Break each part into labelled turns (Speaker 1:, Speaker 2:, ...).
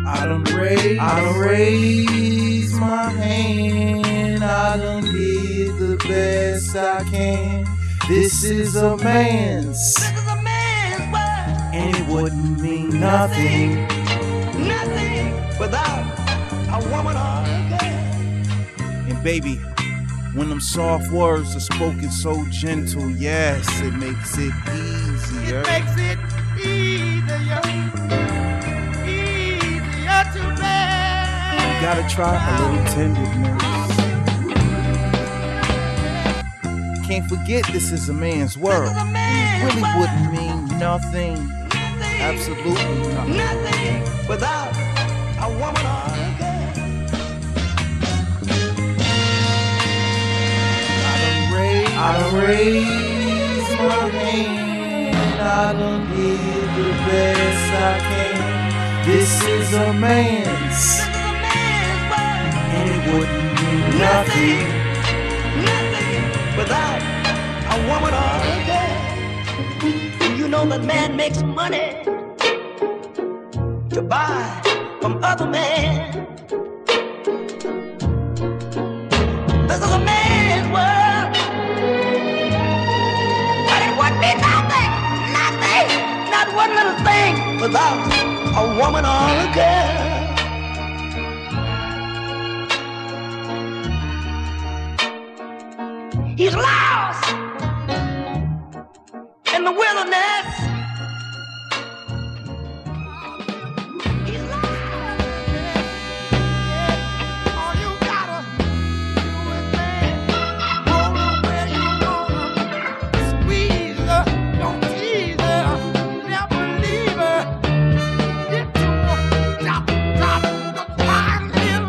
Speaker 1: I done raised my hand. I done did the best I can. This is a man's world, and it wouldn't mean nothing
Speaker 2: without a woman or a girl.
Speaker 1: And baby, when them soft words are spoken so gentle, yes, it makes it easier.
Speaker 2: It makes it easier to bear.
Speaker 1: You gotta try a little tenderness. Can't forget this is a man's world. It really wouldn't mean nothing. Absolutely nothing.
Speaker 2: Nothing without a woman or a girl.
Speaker 1: I done raised my hand. I done did the best I can. This is a man's world, and it wouldn't mean nothing
Speaker 2: without a woman or a girl. You know that man makes money to buy from other men. This is a man's world, but it would be nothing, not one little thing without a woman or a girl. He's lost in the wilderness. He's lost. All you gotta do is, man, hold her where you want her. Squeeze her, don't tease her, never leave her. Get to her, drop the fine little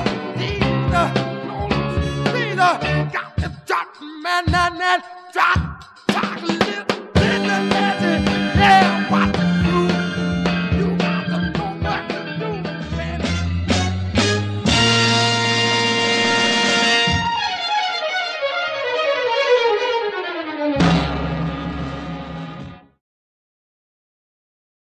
Speaker 2: got to drop, man, drop.